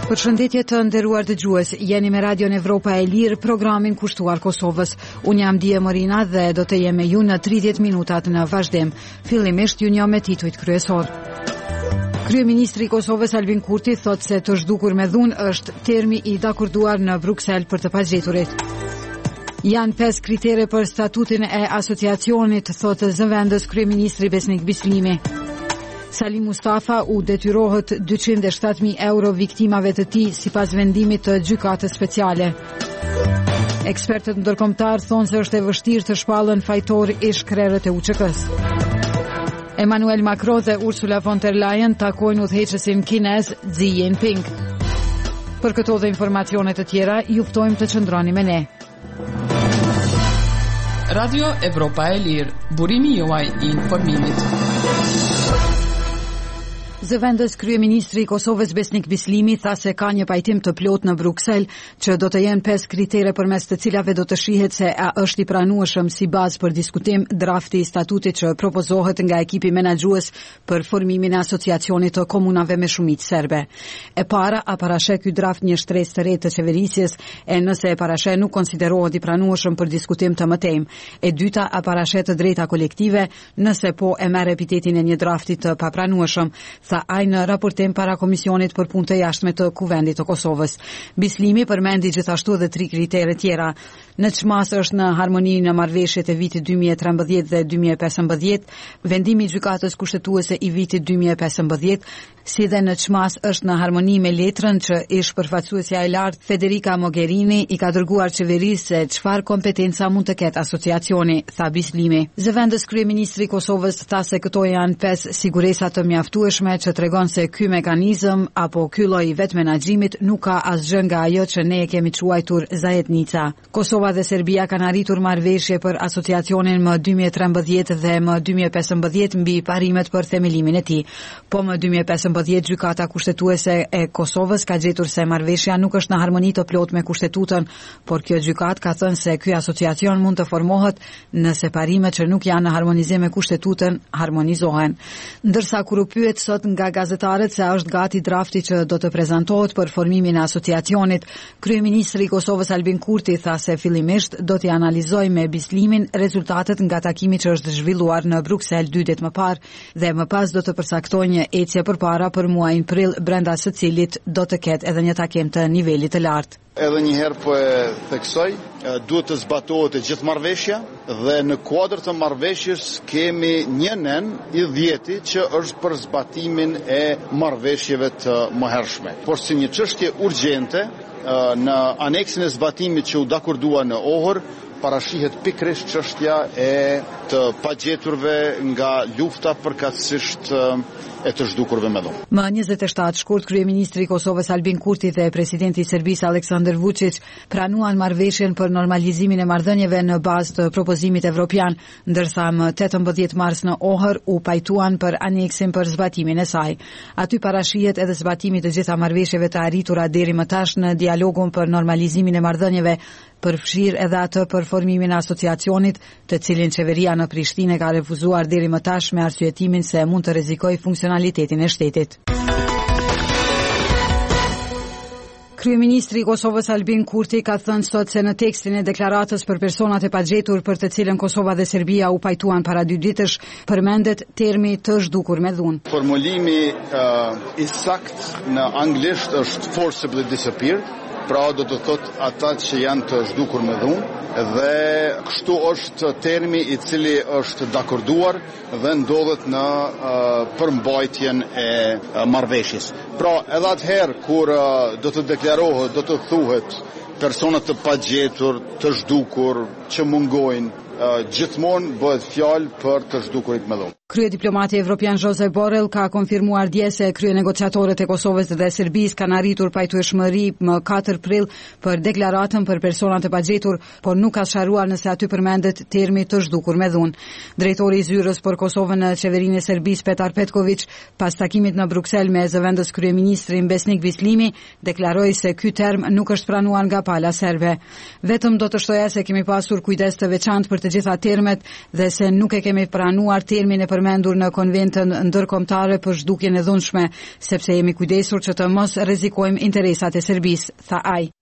Përshëndetje të nderuar dëgjues, jeni me Radion Evropa e Lirë, programin kushtuar Kosovës. Unë jam Dije Morina dhe do të jem me ju në 30 minutat në vazhdim. Fillimisht ju njoh me titujt kryesor. Kryeministri i Kosovës Albin Kurti thotë se të zhdukur me dhunë është termi i dakorduar në Bruksel për të pagjeturit. Janë 5 kritere për statutin e asociacionit, thotë zëvendës kryeministri Besnik Bislimi. Salim Mustafa u detyrohet 207.000 euro viktimave të tij sipas vendimit të gjykatës speciale. Ekspertët ndërkombëtar thonë se është e vështirë të shpallën fajtor ish krerët e UÇK-s. Emmanuel Macron dhe Ursula von der Leyen takojnë udhëheqësin kinez Xi Jinping. Për këto dhe informacione të tjera, ju ftojmë të qëndroni me ne. Radio Evropa e Lirë, burimi juaj i informimit. Zëvendës kryeministri i Kosovës Besnik Bislimi tha se ka një pajtim të plot në Bruksel që do të jenë 5 kritere përmes të cilave do të shihet se a është i pranueshëm si bazë për diskutim drafti i statutit që propozohet nga ekipi menaxhues për formimin e asociacionit të komunave me shumicë serbe. E para, a parasheh ky draft një shtresë të re të qeverisjes, e nëse e parasheh nuk konsiderohet i pranueshëm për diskutim të mëtejmë. E dyta, a parasheh të drejta kolektive, nëse po e merr epitetin e një drafti të papranueshëm, tha ai në raportim para Komisionit për Punë të Jashtme të Kuvendit të Kosovës. Bislimi përmendi gjithashtu edhe 3 kritere tjera. Në çmas është në harmoni në marrëveshjet e vitit 2013 dhe 2015, vendimi i gjykatës kushtetuese i vitit 2015, si dhe në çmas është në harmoni me letrën që ish përfaqësuesja e lartë Federica Mogherini i ka dërguar qeverisë se çfarë kompetenca mund të ketë asociacioni, tha Bislimi. Zëvendës kryeministri i Kosovës tha se këto janë 5 siguresa të mjaftueshme që tregon se ky mekanizëm apo ky lloj vetmenaxhimit nuk ka asgjë nga ajo që ne e kemi quajtur zajednica. Kosova dhe Serbia kanë arritur marrëveshje për asociacionin më 2013 dhe më 2015 mbi parimet për themelimin e tij. Po më 2015 gjykata kushtetuese e Kosovës ka gjetur se marrëveshja nuk është në harmoni të plot me kushtetutën, por kjo gjykatë ka thënë se ky asociacion mund të formohet nëse parimet që nuk janë në harmonizim me kushtetutën harmonizohen. Ndërsa kur u pyet sot nga gazetarët se a është gati drafti që do të prezantohet për formimin e asociacionit, kryeministri i Kosovës Albin Kurti tha se fillimisht do t'i analizojë me Bislimin rezultatet nga takimi që është zhvilluar në Bruksel 2 ditë më parë dhe më pas do të përcaktojë një ecje përpara për muajin prill, brenda së cilit do të ketë edhe një takim të nivelit të lartë. Edhe një herë po e theksoj, duhet të zbatohet e gjithë marrëveshja dhe në kuadër të marrëveshjes kemi një nen i 10 që është për zbatimin e marrëveshjeve të mëhershme. Por si një çështje urgjente, në aneksin e zbatimit që u dakordua në Ohër, parashihet pikërisht çështja e të pagjeturve nga lufta përkatësisht e të zhdukurve me dhunë. Më 27 shkurt, kryeministri i Kosovës Albin Kurti dhe presidenti i Serbisë Aleksandar Vučić pranuan marrëveshjen për normalizimin e marrëdhënieve në bazë të propozimit evropian, ndërsa më 18 mars në Ohër u pajtuan për aneksin për zbatimin e saj. Aty parashihet edhe zbatimi të gjitha marrëveshjeve të arritura deri më tash në dialogun për normalizimin e marrëdhënieve, përfshirë edhe atë për formimin e asociacionit, të cilin qeveria në Prishtinë ka refuzuar deri më tash me arsyetimin se mund të rrezikojë funksionalitetin e shtetit. Kryeministri i Kosovës Albin Kurti ka thënë sot se në tekstin e deklaratës për personat e pagjetur për të cilën Kosova dhe Serbia u pajtuan para 2 ditësh, përmendet termi të zhdukur me dhunë. Formulimi i saktë në anglisht është forcibly disappeared, pra do të thotë ata që janë të zhdukur me dhunë, dhe kështu është termi i cili është dakorduar dhe ndodhet në përmbajtjen e marrëveshjes. Pra edhe atëherë kur do të deklarohet, do të thuhet personat të pagjetur, të zhdukur, që mungojnë, gjithmonë bëhet fjalë për të zhdukurit me dhunë. Kryediplomati evropian Josep Borrell ka konfirmuar dje se kryenegociatorët e Kosovës dhe Serbisë kanë arritur pajtueshmëri më 4 prill për deklaratën për personat e pagjetur, por nuk ka sqaruar nëse aty përmendet termi të zhdukur me dhunë. Drejtori i zyrës për Kosovën në qeverinë e Serbisë Petar Petković, pas takimit në Bruksel me zëvendës kryeministrin Besnik Bislimi, deklaroi se ky term nuk është pranuar nga pala serbe. Vetëm do të shtoja se kemi pasur kujdes të veçantë për të të gjitha termet dhe se nuk e kemi pranuar termin e përmendur në konventën ndërkombëtare për zhdukjen e dhunshme, sepse jemi kujdesur që të mos rrezikojmë interesat e Serbisë, tha ai.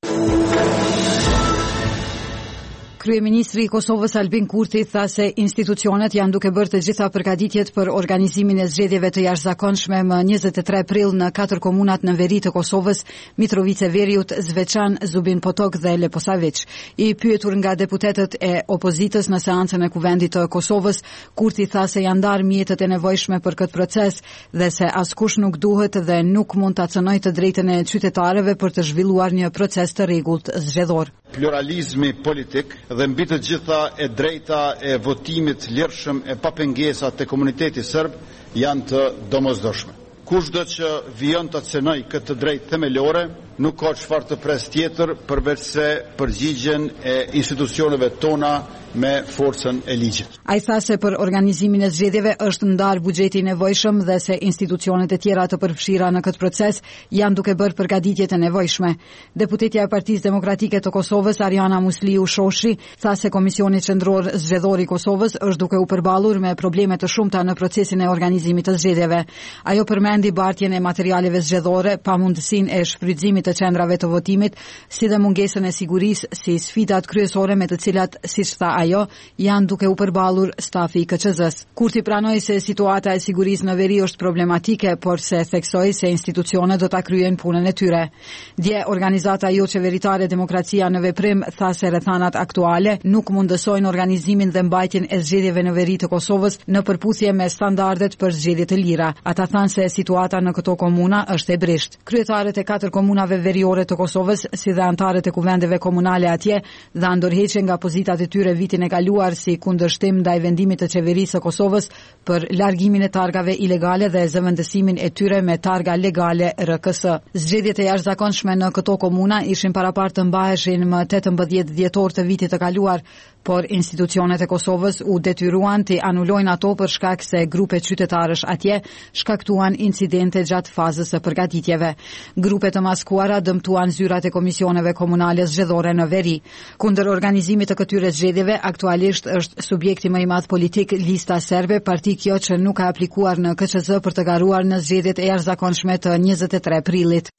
Kryeministri i Kosovës Albin Kurti tha se institucionet janë duke bërë të gjitha përgatitjet për organizimin e zgjedhjeve të jashtëzakonshme më 23 prill në 4 komunat në veri të Kosovës, Mitrovice Veriut, Zveçan, Zubin Potok dhe Leposavić. I pyetur nga deputetët e opozitës në seancën e Kuvendit të Kosovës, Kurti tha se janë ndarë mjetët e nevojshme për këtë proces dhe se askush nuk duhet dhe nuk mund ta cënojë të drejtën e qytetarëve për të zhvilluar një proces të rregullt zgjedhor. Pluralizmi politik dhe mbi të gjitha e drejta e votimit lirshëm e papengesat të komunitetit serb janë të domosdoshme. Kushdo që vijon të cënoj këtë drejtë themelore, nuk ka çfarë të pres tjetër përveç se përgjigjen e institucioneve tona me forcën e ligjit. Ai tha se për organizimin e zgjedhjeve është ndarë buxheti i nevojshëm dhe se institucionet e tjera të përfshira në këtë proces janë duke bërë përgatitjet e nevojshme. Deputetja e Partisë Demokratike të Kosovës, Ariana Musliu Shoshi, tha se Komisioni Qendror Zgjedhor i Kosovës është duke u përballur me probleme të shumta në procesin e organizimit të zgjedhjeve. Ajo përmendi bartjen e materialeve zgjedhore, pamundësinë e shfrytëzimit të qendrave të votimit, si dhe mungesën e sigurisë si sfidat kryesore me të cilat, siç tha ajo, janë duke u përballur stafi i KQZ-s. Kurti pranoi se situata e sigurisë në veri është problematike, por se theksoi se institucionet do ta kryejnë punën e tyre. Dje organizata jo qeveritare Demokracia në Veprim tha se rrethanat aktuale nuk mundësojnë organizimin dhe mbajtjen e zgjedhjeve në veri të Kosovës në përputhje me standardet për zgjedhje të lira. Ata thanë se situata në këto komuna është e brisht. Kryetarët e 4 komunave veriore të Kosovës, si dhe antarët e kuvendeve komunale atje, dha ndërheqje nga pozitat e tyre vitin e kaluar si kundërshtim ndaj vendimit të qeverisë së Kosovës për largimin e targave ilegale dhe zëvendësimin e tyre me targa legale RKS. Zgjedhjet e jashtëzakonshme në këto komuna ishin parapartë të mbaheshin më 18 dhjetor të vitit të kaluar, por institucionet e Kosovës u detyruan të anulojnë ato për shkak se grupe qytetarësh atje shkaktuan incidente gjatë fazës së përgatitjeve. Grupe të maskuara dëmtuan zyrat e komisioneve komunale zgjedhore në veri. Kundër organizimit të këtyre zgjedhjeve, aktualisht është subjekti më i madh politik Lista Serbe, parti kjo që nuk ka aplikuar në KQZ për të garuar në zgjedhjet e jashtëzakonshme të 23 prillit.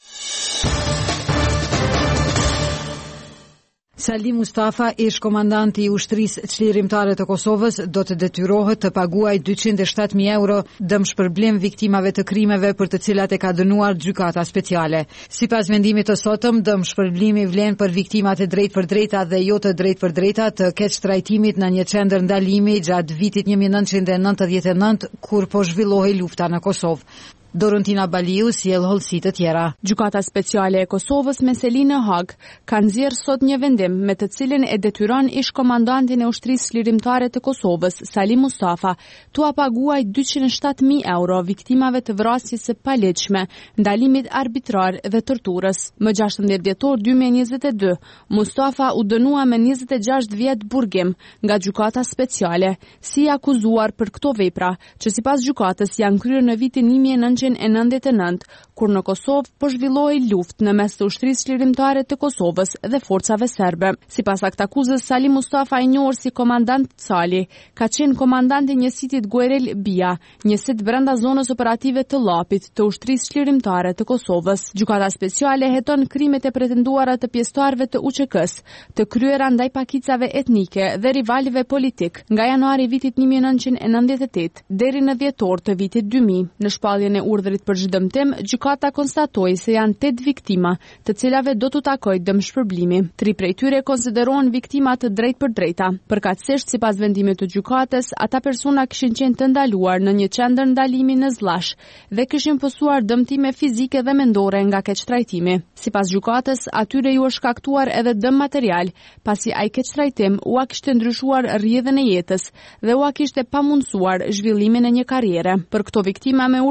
Salim Mustafa, ish komandanti i ushtrisë çlirimtare të Kosovës, do të detyrohet të paguajë 207.000 euro dëmshpërblim viktimave të krimeve për të cilat e ka dënuar gjykata speciale. Sipas vendimit të sotëm, dëmshpërblimi vlen për viktimat e drejtpërdrejta dhe jo të drejtpërdrejta të keqtrajtimit në një qendër ndalimi gjatë vitit 1999 kur po zhvillohej lufta në Kosovë. Dorontina Baliu sjell hollësi të tjera. Gjykata speciale e Kosovës me Selinë në Hag ka nxjerrë sot një vendim me të cilin e detyron ish komandantin e ushtrisë lirimtare të Kosovës, Salim Mustafa, t'ua paguaj 207.000 euro viktimave të vrasjes së palegjshme, ndalimit arbitrar dhe torturës. Më 16 dhjetor 2022, Mustafa u dënua me 26 vjet burgim nga gjykata speciale, si akuzuar për këto vepra, që sipas gjykatës janë kryer në vitin 1999, kur në Kosovë po zhvillohej luftë në mes të ushtrisë lirimtare të Kosovës dhe forcave serbe. Sipas aktakuzës, Salim Mustafa, i njohur si komandant Cali, ka qenë komandanti i njësitit Guerel Bia, njësit brenda zonës operative të Llapit të ushtrisë lirimtare të Kosovës. Gjykata speciale heton krimet e pretenduara të pjesëtarëve të UÇK-s, të kryera ndaj pakicave etnike dhe rivalëve politik nga janari vitit 1998 deri në dhjetor të vitit 2000. Në shpalljen e urdhrit për zhdëmtim, gjykata konstatoi se janë 8 viktima, të cilave do t'u takojë dëmshpërblimi. 3 prej tyre konsiderohen viktima të drejtpërdrejta. Përkatësisht, sipas vendimit të gjykatës, ata persona kishin qenë të ndaluar në një qendër ndalimi në Zllash dhe kishin pësuar dëmtime fizike dhe mendore nga keqtrajtimi. Sipas gjykatës, atyre ju është shkaktuar edhe dëm material, pasi ai keqtrajtim ua kishte ndryshuar rrjedhën e jetës dhe ua kishte pamundsuar zhvillimin e një karriere. Për këto viktima me urdhër të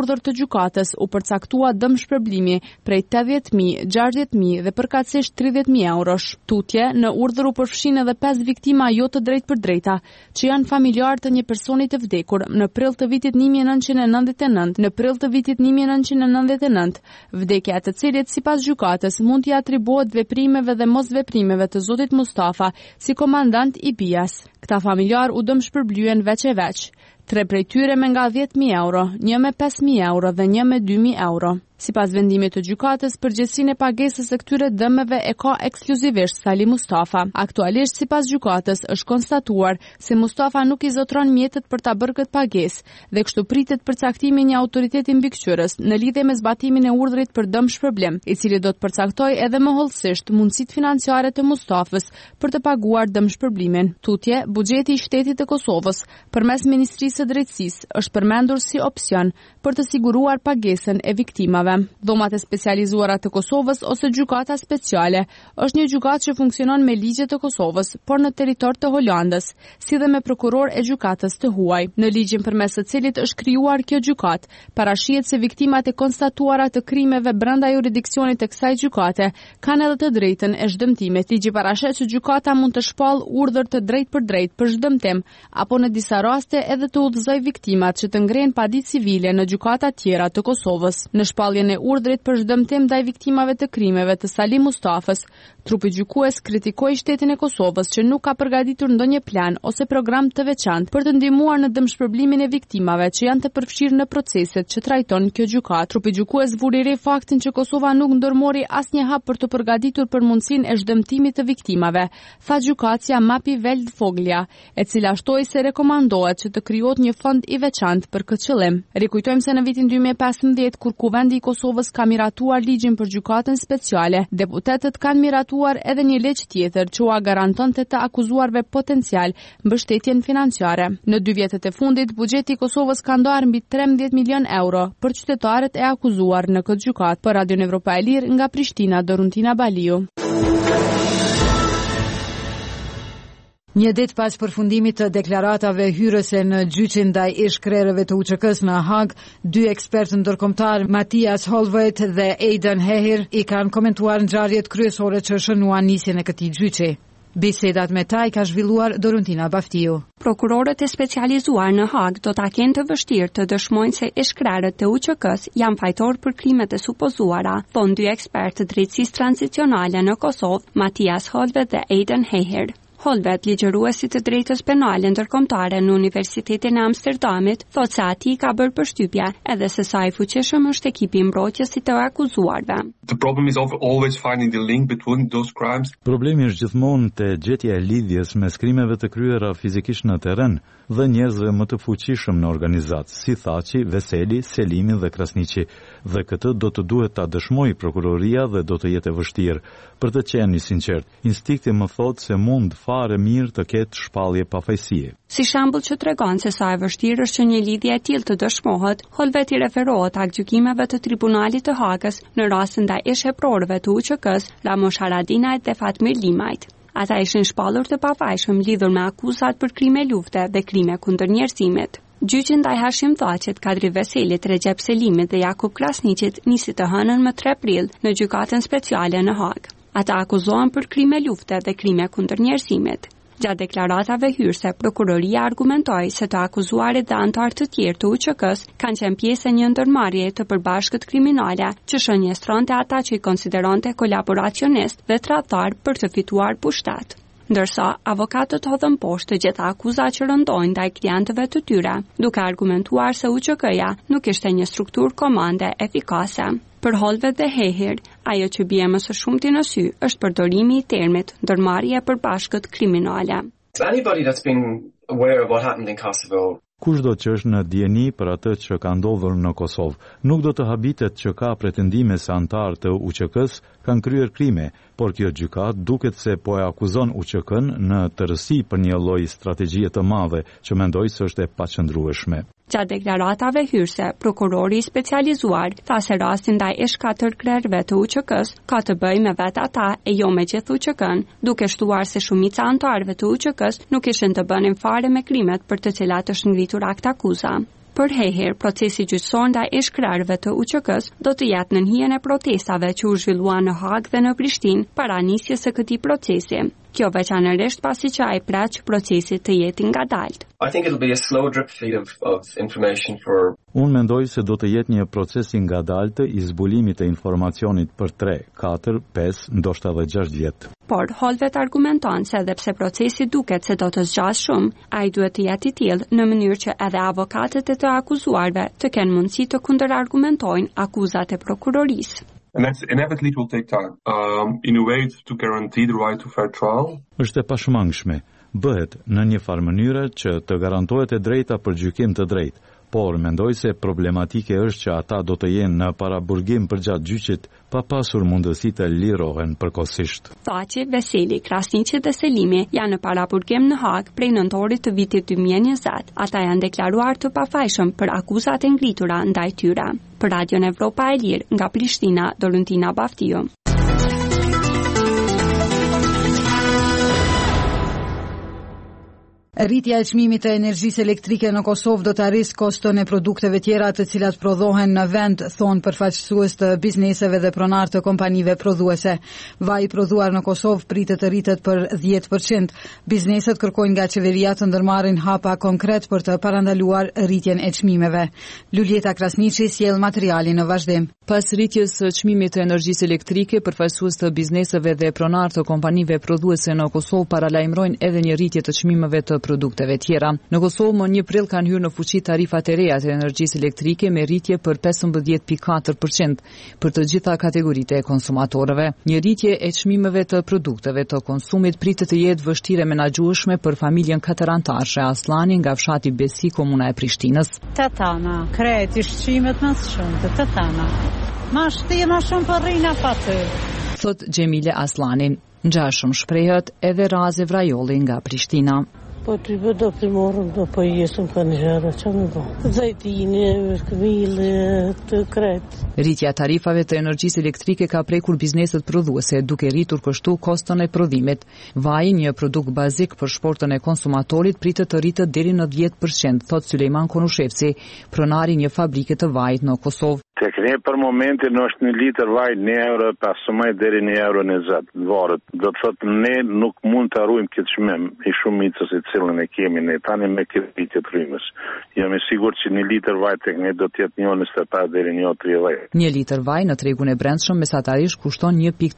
gjykatës u përcaktua dëm shpërblimi prej 80.000, 60.000 dhe përkatësisht 30.000 eurosh. Tutje në urdhër u përfshin edhe 5 viktima jo të drejtë për drejta, që janë familjar të një personi të vdekur në prill të vitit 1999. Në prill të vitit 1999, vdekja e të cilit sipas gjykatës mund t'i atribuohet veprimeve dhe mosveprimeve të zotit Mustafa si komandant i BIAS. Këta familjar u dëm shpërblyen veç e veç. 3 prej tyre me nga 10.000 euro, 1 me 5.000 euro dhe 1 me 2.000 euro. Sipas vendimit të gjykatës, përgjegjësinë e pagesës së këtyre dëmeve e ka ekskluzivisht Sali Mustafa. Aktualisht sipas gjykatës është konstatuar se Mustafa nuk i zotron mjetet për ta bërë këtë pagesë dhe kështu pritet përcaktimi një autoriteti mbikëqyrës në lidhje me zbatimin e urdhrit për dëm shpërblim, i cili do të përcaktojë edhe më hollësisht mundësitë financiare të Mustafës për të paguar dëm shpërblimin. Tutje, buxheti i shtetit të Kosovës përmes Ministrisë së Drejtësisë është përmendur si opsion për të siguruar pagesën e viktimave. Dhomat e specializuara të Kosovës ose gjykata speciale është një gjykatë që funksionon me ligje të Kosovës, por në territor të Holandës, si dhe me prokuror e gjykatës të huaj. Në ligjin përmes së cilit është krijuar kjo gjykatë, parashihet se viktimat e konstatuara të krimeve brenda jurisdiksionit të kësaj gjykate kanë edhe të drejtën e zhdëmtimit. Ligji parashet se gjykata mund të shpallë urdhër të drejtë për drejtë për zhdëmtim, apo në disa raste edhe të udhëzojë viktimat që të ngrenë padit civile në gjykata tjera të Kosovës. Në shpalljen e urdhrit për zhdëmtim ndaj viktimave të krimeve të Sali Mustafës, trupi gjykues kritikoi shtetin e Kosovës që nuk ka përgatitur ndonjë plan ose program të veçantë për të ndihmuar në dëmshpërblimin e viktimave që janë të përfshirë në proceset që trajton kjo gjykatë. Trupi gjykues vuri re faktin që Kosova nuk ndërmori asnjë hap për të përgatitur për mundësinë e zhdëmtimit të viktimave, tha gjykatësia Mapi Veld Foglia, e cila shtoi se rekomandohet që të krijohet një fond i veçantë për këtë qëllim. Rikujtojmë se në vitin 2015, kur Kuvendi i Kosovës ka miratuar ligjin për gjykatën speciale, deputetët kanë miratuar edhe një ligj tjetër që ua garantonte të akuzuarve potencial mbështetjen financiare. Në 2 vjetët e fundit, buxheti i Kosovës ka ndarë mbi 13 milion euro për qytetarët e akuzuar në këtë gjykatë. Për Radion Evropa e Lirë nga Prishtina, Doruntina Baliu. Një ditë pas përfundimit të deklaratave hyrëse në gjyqin ndaj ish-krerëve të UÇK-s në Hag, 2 ekspertë ndërkombëtar, Mathias Holvet dhe Aiden Heher, i kanë komentuar ngjarjet kryesore që shënuan nisjen e këtij gjyqi. Bisedat me ta i ka zhvilluar Doruntina Baftiu. Prokurorët e specializuar në Hag do ta kenë të vështirë të dëshmojnë se ish-krerët të UÇK-s janë fajtor për krimet e supozuara, thonë 2 ekspertë të drejtësisë tranzicionale në Kosovë, Mathias Holvet dhe Aiden Heher. Holvet, ligjëruesi të drejtës penale ndërkombëtare në Universitetin e Amsterdamit, thotë se ati ka bërë përshtypje edhe se sa i fuqishëm është ekipi mbrojtjes i të akuzuarve. Problemi është gjithmonë te gjetja e lidhjes mes krimeve të kryera fizikisht në terren dhe njerëzve më të fuqishëm në organizatë, si Thaçi, Veseli, Selimi dhe Krasniqi, dhe këtë do të duhet ta dëshmojë prokuroria dhe do të jetë e vështirë. Për të qenë sinqert, instinkti më thotë se mund fare mirë të ketë shpallje pafajësie. Si shembull që tregon se sa e vështirë është që një lidhje e tillë të dëshmohet, Holvet i referohet aktgjykimeve të Tribunalit të Hagës në rastin ndaj ish-heprorëve të UÇK-s, Ramosh Haradinajt dhe Fatmir Limajt. Ata ishin shpallur të pafajshëm lidhur me akuzat për krime lufte dhe krime kundër njerëzimit. Gjyqi ndaj Hashim Thaçit, Kadri Veselit, Recep Selimit dhe Jakub Krasniqit nisi të hënën më 3 prill në gjykatën speciale në Hag. Ata akuzohen për krime lufte dhe krime kundër njerëzimit. Gjatë deklaratave hyrëse, prokuroria argumentoi se të akuzuarit dhe anëtarë të tjerë të UÇK-s kanë qenë pjesë e një ndërmarrjeje të përbashkët kriminale që shënjestronte ata që i konsideronte kolaboracionist dhe tradhtar për të fituar pushtet. Ndërsa avokatët hodhën poshtë të gjitha akuzat që rëndojnë ndaj klientëve të tyre, duke argumentuar se UÇK-ja nuk ishte një strukturë komande efikase. Për Holvet dhe Heher, ajo që bie më së shumti në sy është përdorimi i termit ndërmarrje përbashkët kriminale. Kushdo që është në dieni për atë që ka ndodhur në Kosovë, nuk do të habitet që ka pretendime se antarë të UÇK-s kanë kryer krime, por kjo gjykatë duket se po e akuzon UÇK-n në tërësi për një lloj strategjie të madhe që mendoj se është e paqëndrueshme. Gjatë deklaratave hyrëse, prokurori specializuar tha se rasti ndaj ish-4 krerëve të UÇK-s ka të bëjë me vetë ata e jo me gjithë UÇK-n, duke shtuar se shumica antarëve të UÇK-s nuk ishin të bënin fare me krimet për të cilat është ngritur akt akuza. Për heher, procesi gjyqësor ndaj ish-krerëve të UÇK-s do të jetë në hijen e protestave që u zhvilluan në Hag dhe në Prishtinë para nisjes së këtij procesi. Kjo veçanërisht pasi që ai pret që procesi të jetë i ngadalt. I think it'll be a slow drip feed of information for. Unë mendoj se do të jetë një proces i ngadaltë i zbulimit të informacionit për 3, 4, 5, ndoshta edhe 6 vjet. Por Holvet argumenton se edhe pse procesi duket se do të zgjasë shumë, ai duhet të jetë i tillë në mënyrë që edhe avokatët e të akuzuarve të kenë mundësi të kundërargumentojnë akuzat e prokurorisë. And that's inevitably it will take time. In a way to guarantee the right to fair trial. Është e pashmangshme. Bëhet në një farë mënyrë që të garantohet e drejta për gjykim të drejtë, por mendoj se problematike është që ata do të jenë në paraburgim përgjatë gjyqit pa pasur mundësi të lirohen përkohësisht. Thaçi, Veseli, Krasniqi dhe Selimi janë në paraburgim në Hag prej nëntorit të vitit 2020. Ata janë deklaruar të pafajshëm për akuzat e ngritura ndaj tyre. Për Radion Evropa e Lirë, nga Prishtina, Dorentina Baftiu. Rritja e çmimit të energjisë elektrike në Kosovë do të arrisë koston e produkteve tjera të cilat prodhohen në vend, thonë përfaqësues të bizneseve dhe pronar të kompanive prodhuese. Vaji prodhuar në Kosovë pritet të rritet për 10%. Bizneset kërkojnë nga qeveria të ndërmarrin hapa konkret për të parandaluar rritjen e çmimeve. Luljeta Krasniqi sjell materialin në vazhdim. Pas rritjes së çmimit të energjisë elektrike, përfaqësues të bizneseve dhe pronar të kompanive prodhuese në Kosovë paralajmërojnë edhe një rritje të çmimeve të produkteve tjera. Në Kosovë më 1 prill kanë hyrë në fuqi tarifat e reja të energjisë elektrike me rritje për 15.4% për të gjitha kategoritë e konsumatorëve. Një rritje e çmimeve të produkteve të konsumit pritet të jetë vështirë menaxhueshme për familjen 4 anëtarësh Aslani nga fshati Besi, komuna e Prishtinës. Tatana, kreti shqimet më shumë, tatana. Ma shtima shumë për rina patë. Thot Gjemile Aslani. Ngjashëm shprehet edhe Raze Vrajolli nga Prishtina. Po të do të morëm, do po jesëm kanë herë, që më do? Zajtini, këmile, të kretë. Rritja tarifave të energjisë elektrike ka prekur bizneset prodhuese, duke rritur kështu koston e prodhimit. Vaji, një produkt bazik për shportën e konsumatorit, pritet të rritet deri në 10%, thot Sulejman Konushevci, pronari një fabrike të vajit në Kosovë. Tek ne për momentin është 1 litër vaj €1, pasumaj deri €1.20 varët. Do të thotë ne nuk mund të arrujmë këtë çmim i shumicës i cilën e kemi ne tani me këtë rritje të rrymës. Jam i sigurt që 1 litër vaj tek ne do të jetë €1.25 deri €1.30. 1 litër vaj në tregun e brendshëm mesatarisht kushton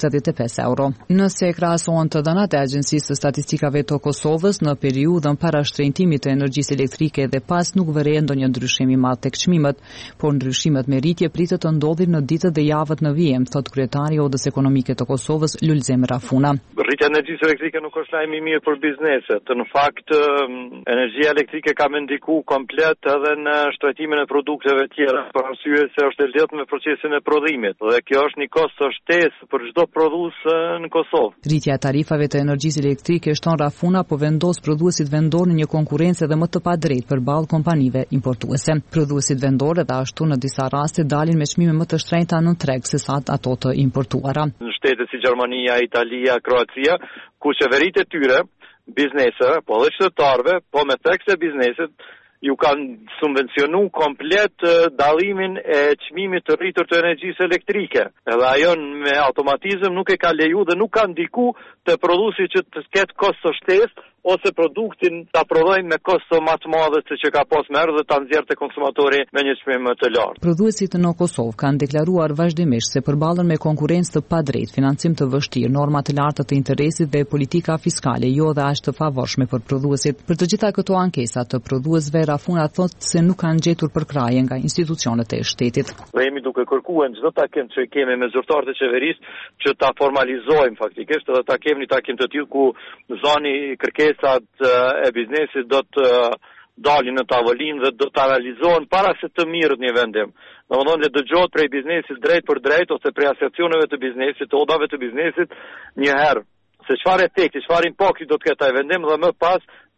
€1.85. Nëse krahasohen të dhënat e Agjencisë së Statistikave të Kosovës në periudhën para shtrëngtimit të energjisë elektrike dhe pas nuk vëre ndonjë ndryshim i madh tek çmimet, por ndryshimet me rritje pritet të ndodhin në ditët dhe javët në vijim, thot kryetari i Odës Ekonomike të Kosovës, Lulzem Rafuna. Rritja e energjisë elektrike nuk është lajm i mirë për bizneset. Në fakt, energjia elektrike ka më ndikuar komplet edhe në shtrëtimin e produkteve tjera, për arsye se është e lidhur me procesin e prodhimit dhe kjo është një kost shtesë për çdo prodhues në Kosovë. Rritja e tarifave të energjisë elektrike shton Rafuna po vendos prodhuesit vendor në një konkurrencë edhe më të padrejtë përballë kompanive importuese. Prodhuesit vendor edhe ashtu në disa raste dalin me çmime më të shtrenjta në treg se sa ato të importuara. Në shtete si Gjermania, Italia, Kroacia, ku qeveritë e tyre, bizneseve, po dhe qytetarëve, po me thekse bizneset ju kanë subvencionu komplet dallimin e çmimit të rritur të energjisë elektrike. Edhe ajo me automatizëm nuk e ka leju dhe nuk ka ndiku të prodhuesi që të ketë kosto shtesë ose produktin ta prodhojnë me kosto më të madhe se që ka pas më herë dhe ta nxjerrë te konsumatori me një çmim më të lartë. Prodhuesit në Kosovë kanë deklaruar vazhdimisht se përballen me konkurrencë të padrejtë, financim të vështirë, norma të larta të interesit dhe politika fiskale jo dhe as të favorshme për prodhuesit. Për të gjitha këto ankesa të prodhuesve, Rafuna thotë se nuk kanë gjetur përkraje nga institucionet e shtetit. Ne jemi duke kërkuar çdo takim që kemi me zyrtarët e qeverisë që ta formalizojmë faktikisht edhe ta kemi një takim të tillë ku zoni kërkesat e biznesit do të dalin në tavolinë dhe do të analizohen para se të mirët një vendim. Domethënë le dëgjohet prej biznesit drejt për drejt ose prej asociacioneve të biznesit, të odave të biznesit një herë se çfarë efekti, çfarë impakti do të ketë ai vendim dhe më pas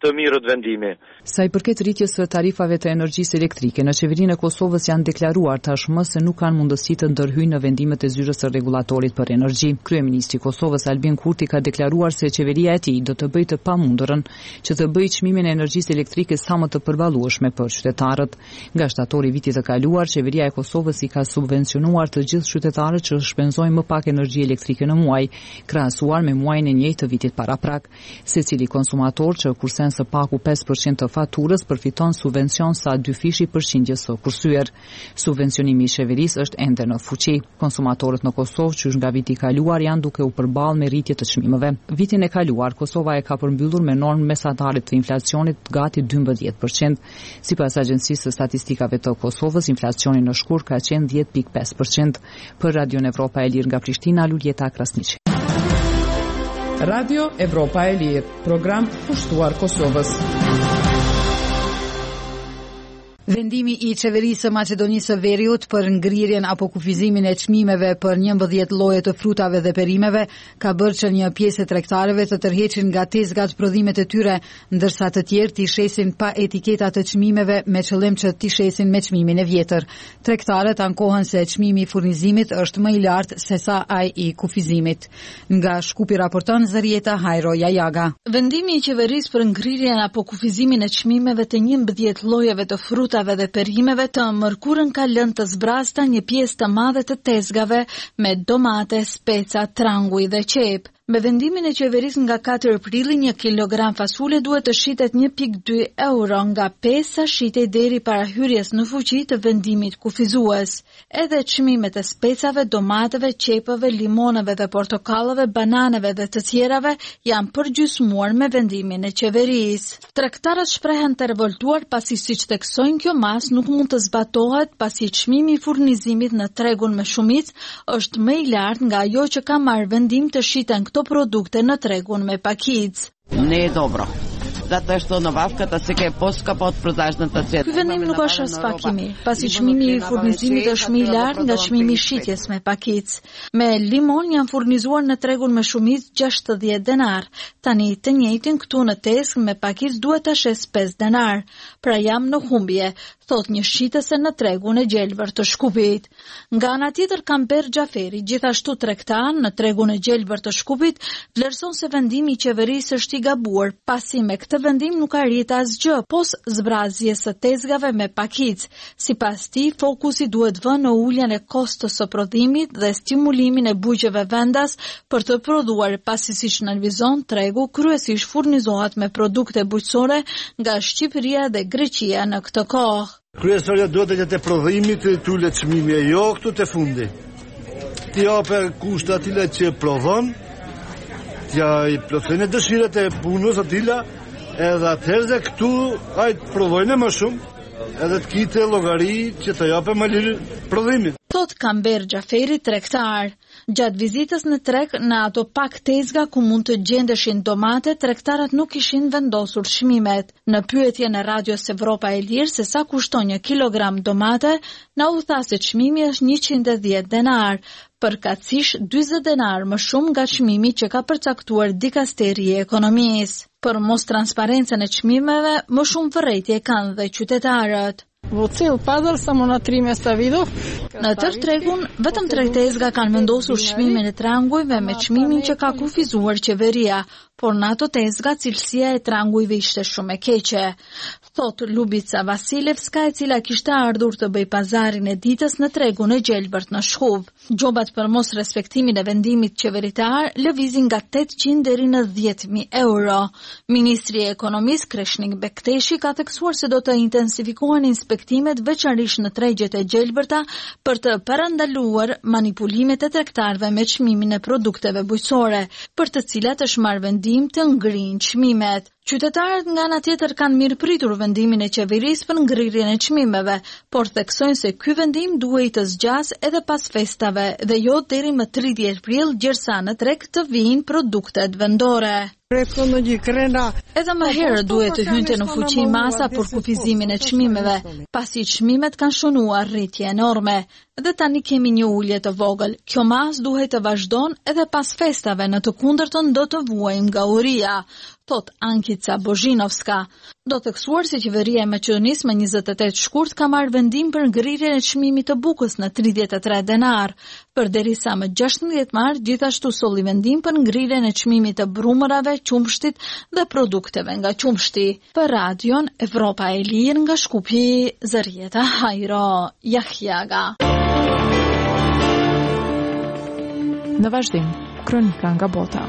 të mirët vendimi. Sa i përket rritjes së tarifave të energjisë elektrike, në qeverinë e Kosovës janë deklaruar tashmë se nuk kanë mundësi të ndërhyjnë në vendimet e zyrës së rregullatorit për energji. Kryeministri i Kosovës Albin Kurti ka deklaruar se qeveria e tij do të bëjë të pamundurën që të bëjë çmimin e energjisë elektrike sa më të përballueshme për qytetarët. Nga shtatori i vitit të kaluar, qeveria e Kosovës i ka subvencionuar të gjithë qytetarët që shpenzojnë më pak energji elektrike në muaj, krahasuar me muajin e njëjtë të vitit paraprak. Secili konsumator që kursen së paku 5% të faturës përfiton subvencion sa 2 fishi përqindjes së kursyer. Subvencionimi i qeverisë është ende në fuqi. Konsumatorët në Kosovë që nga viti i kaluar janë duke u përballë me rritje të çmimeve. Vitin e kaluar Kosova e ka përmbyllur me normë mesatare të inflacionit gati 12%. Sipas Agjencisë së Statistikave të Kosovës, inflacioni në shkur ka qenë 10.5%. Për Radio Evropa e Lirë nga Prishtina, Luljeta Krasniqi. Radio Evropa e Lirë, program kushtuar Kosovës. Vendimi i qeverisë së Maqedonisë së Veriut për ngrirjen apo kufizimin e çmimeve për 11 lloje të frutave dhe perimeve ka bërë që një pjesë e tregtarëve të tërheqin nga tezgat prodhimet e tyre, ndërsa të tjerë t'i shesin pa etiketa të çmimeve me qëllim që t'i shesin me çmimin e vjetër. Tregtarët ankohen se çmimi i furnizimit është më i lartë se sa ai i kufizimit. Nga Shkupi raporton Zarieta Hajro Jajaga. Vendimi i qeverisë për ngrirjen apo kufizimin e çmimeve të 11 llojeve të frutave dhe perimeve të mërkurën ka lënë të zbrasta një pjesë të madhe të tezgave me domate, speca, tranguj dhe qep. Me vendimin e qeverisë nga 4 prilli, 1 kilogram fasule duhet të shitet 1.2 euro nga 5 sa shitej deri para hyrjes në fuqi të vendimit kufizues. Edhe çmimet e specave, domateve, qepëve, limoneve dhe portokallave, bananeve dhe të tjerave janë përgjysmuar me vendimin e qeverisë. Tregtarët shprehen të revoltuar pasi siç theksojnë kjo mas nuk mund të zbatohet pasi çmimi i furnizimit në tregun me shumicë është më i lartë nga ajo që ka marrë vendim të shiten këto produkte në tregun me pakicë. Ne je dobro. Zato što nabavkата сега е по-скъпа от продажната цена. Ky vendim nuk është as pak i mirë, pasi çmimi i furnizimit është më i lartë nga çmimi i shitjes me pakicë. Me limon janë furnizuar në tregun me shumicë 60 denar. Tani të njëjtin këtu në tezg me pakicë duhet ta shes 5 denar. Pra jam në humbje, thot një shitëse në tregun e gjelbër të Shkupit. Nga ana tjetër Kamber Xhaferi, gjithashtu tregtar në tregun e gjelbër të Shkupit, vlerëson se vendimi i qeverisë është i gabuar, pasi me këtë vendim nuk arrit asgjë, pos zbrazjes së tezgave me pakicë. Sipas tij, fokusi duhet vënë në uljen e kostos së prodhimit dhe stimulimin e bujqeve vendas për të prodhuar, pasi siç nënvizon tregu kryesisht furnizohet me produkte bujqësore nga Shqipëria dhe Greqia në këtë kohë. Kryesorja duhet të jetë prodhimi të tulle çmimi, jo këtu të fundi. Ti japë kushte atilla që prodhon, t'ja i plotësojnë dëshirat e punës atilla, edhe atëherë këtu ajt prodhojnë më shumë, edhe të kite llogari që të japë më lirë prodhimin. Thot Kamber Xhaferi, tregtar. Gjatë vizitës në treg, në ato pak tezga ku mund të gjendeshin domate, tregtarët nuk ishin vendosur çmimet. Në pyetje në Radios Evropa e Lirë se sa kushton 1 kilogram domate, na u tha se çmimi është 110 denar. Përkatësisht 40 denar më shumë nga çmimi që ka përcaktuar Dikasteri e Ekonomisë. Për mos transparencën e çmimeve, më shumë vërejtje kanë dhe qytetarët. Në tërë tregun, vetëm 3 tezga kanë vendosur çmimin e trangujve me çmimin që ka kufizuar qeveria, por në ato tezga cilësia e trangujve ishte shumë e keqe. Thot Lubica Vasilevska, e cila kishte ardhur të bëj pazarin e ditës në tregun e gjelbërt në Shkuv. Gjobat për mos respektimin e vendimit qeveritar lëvizin nga 800 deri në 10.000 euro. Ministri i Ekonomisë Kreshnik Bekteshi ka theksuar se do të intensifikohen inspektimet veçanërisht në tregjet e gjelbërta për të parandaluar manipulimet e tregtarëve me çmimin e produkteve bujqësore, për të cilat është marrë vendim të ngrinë çmimet. Qytetarët nga ana tjetër kanë mirëpritur vendimin e qeverisë për ngrirjen e çmimeve, por theksojnë se ky vendim duhet të zgjasë edhe pas festave dhe jo deri më 30 prill, gjersa në treg të vijnë produktet vendore. Edhe më herë duhet të hynte në fuqi masa për kufizimin e çmimeve, pasi çmimet kanë shënuar rritje enorme. Dhe tani kemi një ulje të vogël. Kjo mas duhet të vazhdon edhe pas festave, në të kundërtën do të vuajmë nga uria, thot Ankica Bozhinovska. Do të kësuar si qeveria e Maqedonisë më 28 shkurt ka marrë vendim për ngrirjen e çmimit të bukës në 33 denar. Përderisa më 16 mars gjithashtu solli vendim për ngrirjen e çmimit të brumërave, qumshtit dhe produkteve nga qumshti. Për Radion Evropa e Lirë nga Shkupi, Zarieta Hajro Jahjaga. Në vazhdim, kronika nga bota.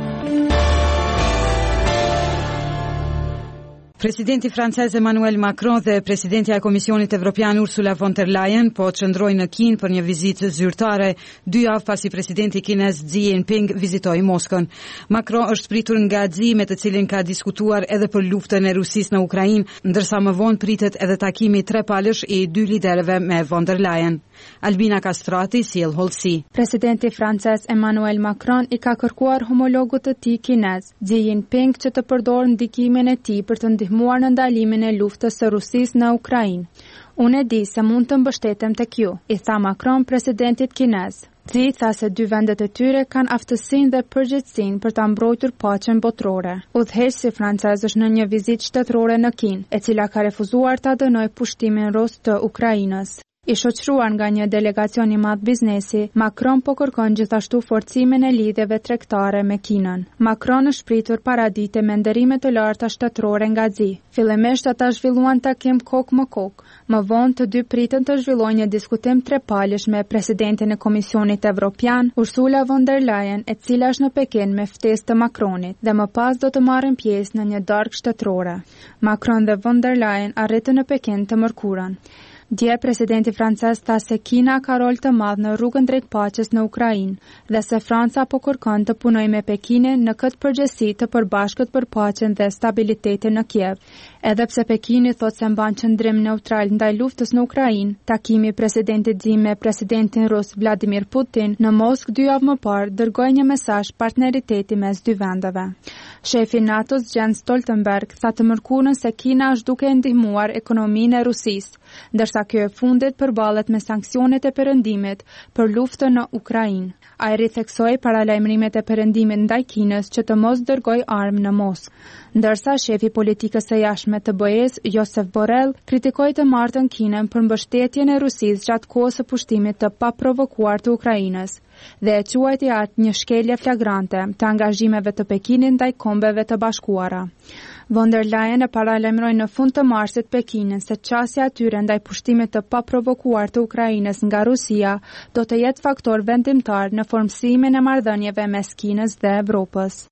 Presidenti francez Emmanuel Macron dhe presidentja e Komisionit Evropian Ursula von der Leyen po qëndrojnë në Kinë për një vizitë zyrtare 2 javë pasi presidenti kinez Xi Jinping vizitoi Moskën. Macron është pritur nga Xi, me të cilin ka diskutuar edhe për luftën e Rusisë në Ukrainë, ndërsa më vonë pritet edhe takimi 3 palësh i 2 liderëve me von der Leyen. Albina Kastrati sjell hollësi. Presidenti francez Emmanuel Macron i ka kërkuar homologut të tij kinez, Xi Jinping, që të përdorë ndikimin e tij për të ndihmuar në ndalimin e luftës së Rusisë në Ukrainë. Unë e di se mund të mbështetem tek ju, i tha Macron presidentit kinez. Xi tha se 2 vendet e tyre kanë aftësinë dhe përgjegjësinë për ta mbrojtur paqen botërore. Udhëheqësi francez është në një vizitë shtetërore në Kinë, e cila ka refuzuar ta dënojë pushtimin rus të Ukrainës. I shoqëruar nga një delegacion i madh biznesi, Macron po kërkon gjithashtu forcimin e lidhjeve tregtare me Kinën. Macron është pritur paradite me nderime të larta shtetërore nga Xi. Fillimisht ata zhvilluan takim kok më kok. Më vonë të dy pritën të zhvillojnë një diskutim 3 palësh me presidentin e Komisionit Evropian, Ursula von der Leyen, e cila është në Pekin me ftesë të Macronit, dhe më pas do të marrin pjesë në një darkë shtetërore. Macron dhe von der Leyen arritën në Pekin të mërkurën. Dje presidenti francez tha se Kina ka rol të madh në rrugën drejt paqes në Ukrainë dhe se Franca po kërkon të punojë me Pekinin në këtë përgjegjësi të përbashkët për paqen dhe stabilitetin në Kiev. Edhe pse Pekini thotë se mban qëndrim neutral ndaj luftës në Ukrainë, takimi presidentit Xi me presidentin rus Vladimir Putin në Moskë 2 javë më parë dërgoi një mesazh partneriteti mes dy vendeve. Shefi NATO-s Jens Stoltenberg tha të mërkurën se Kina është duke ndihmuar ekonominë e Rusisë, ndërsa kjo e fundit përballet me sanksionet e perëndimit për luftën në Ukrainë. Ai ritheksoi paralajmërimet e perëndimit ndaj Kinës që të mos dërgojë armë në Moskë. Ndërsa shefi politikës së jashtme të BE-s, Josep Borrell, kritikoi të martën Kinën për mbështetjen e Rusisë gjatë kohës së pushtimit të paprovokuar të Ukrainës dhe e quajti atë një shkelje flagrante të angazhimeve të Pekinit ndaj kombeve të bashkuara. Von der Leyen e paralajmëroi në fund të marsit Pekinin se qasja e tyre ndaj pushtimit të paprovokuar të Ukrainës nga Rusia do të jetë faktor vendimtar në formësimin e marrëdhënieve mes Kinës dhe Evropës.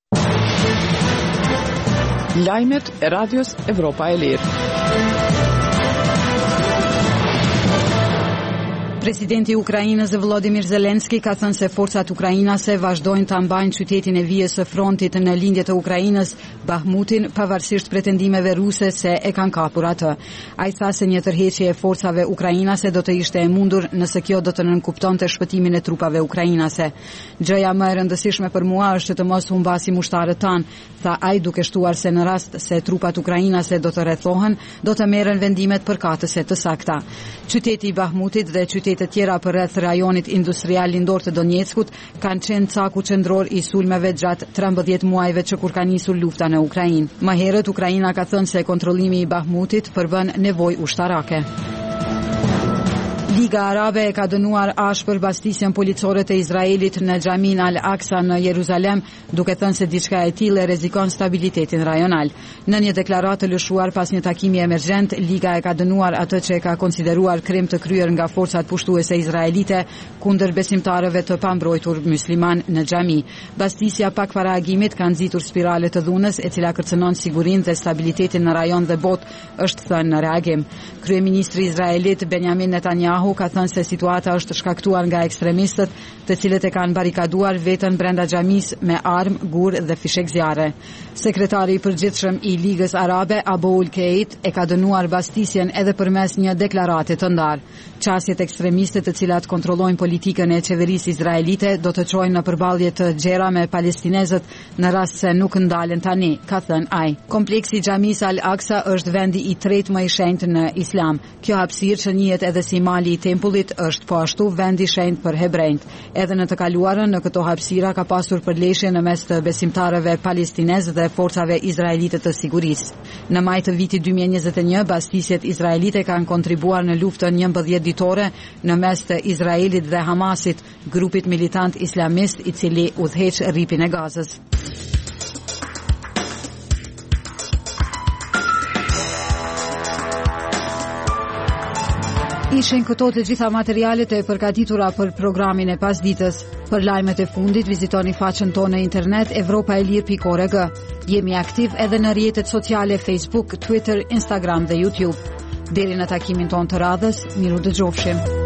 Lajmet e Radios Evropa e Lirë. Presidenti i Ukrainës Volodymyr Zelensky ka thënë se forcat ukrainase vazhdojnë ta mbajnë qytetin e vijës së frontit në lindje të Ukrainës, Bahmutin, pavarësisht pretendimeve ruse se e kanë kapur atë. Ai tha se një tërheqje e forcave ukrainase do të ishte e mundur nëse kjo do të nënkuptonte shpëtimin e trupave ukrainase. Gjëja më e rëndësishme për mua është që të mos humbasim ushtarët tanë, tha ai, duke shtuar se në rast se trupat ukrainase do të rrethohen, do të merren vendimet përkatëse të sakta. Qyteti i Bahmutit dhe qytetet të tjera përreth rajonit industrial lindor të Donjeckut kanë qenë caku qendror i sulmeve gjatë 13 muajve që kur ka nisur lufta në Ukrainë. Më herët Ukraina ka thënë se kontrollimi i Bahmutit përbën nevojë ushtarake. Liga Arabe e ka dënuar ashpër bastisjen policore të Izraelit në Xhamin al-Aqsa në Jeruzalem, duke thënë se diçka e tillë rrezikon stabilitetin rajonal. Në një deklaratë lëshuar pas një takimi emergjent, Liga e ka dënuar atë që e ka konsideruar krim të kryer nga forcat pushtuese izraelite kundër besimtarëve të pambrojtur mysliman në xhami. Bastisja pak para agimit ka nxitur spirale të dhunës, e cila kërcënon sigurinë dhe stabilitetin në rajon dhe botë, është thënë në reagim. Kryeministri izraelit Benjamin Netanyahu ka thënë se situata është shkaktuar nga ekstremistët, të cilët e kanë barikaduar veten brenda xhamisë me armë, gur dhe fishek zjarre. Sekretari i përgjithshëm i Ligës Arabe Aboul Keit e ka dënuar bastisjen edhe përmes një deklarate të ndarë. Qasjet ekstremiste të cilat kontrollojnë politikën e qeverisë izraelite do të çojnë në përballje të gjera me palestinezët në rast se nuk ndalen tani, ka thënë ai. Kompleksi Xhamis Al-Aqsa është vendi i tretë më i shenjtë në Islam. Kjo hapësirë që njihet edhe si mali i tempullit është po ashtu vendi i shenjtë për hebrejt. Edhe në të kaluarën në këto hapësira ka pasur përleshje në mes të besimtarëve palestinezë dhe forcave izraelite të sigurisë. Në maj të vitit 2021, bastisjet izraelite kanë kontribuar në luftën 11 ditore në mes të Izraelit dhe Hamasit, grupit militant islamist i cili udhëheq rripin e Gazës. Ishin këto të gjitha materialet e përgatitura për programin e pasditës. Për lajmet e fundit, vizitoni faqen tonë në internet evropaelir.org. Jemi aktiv edhe në rrjetet sociale Facebook, Twitter, Instagram dhe YouTube. Deri në takimin tonë të radhës, miru dëgjofshim.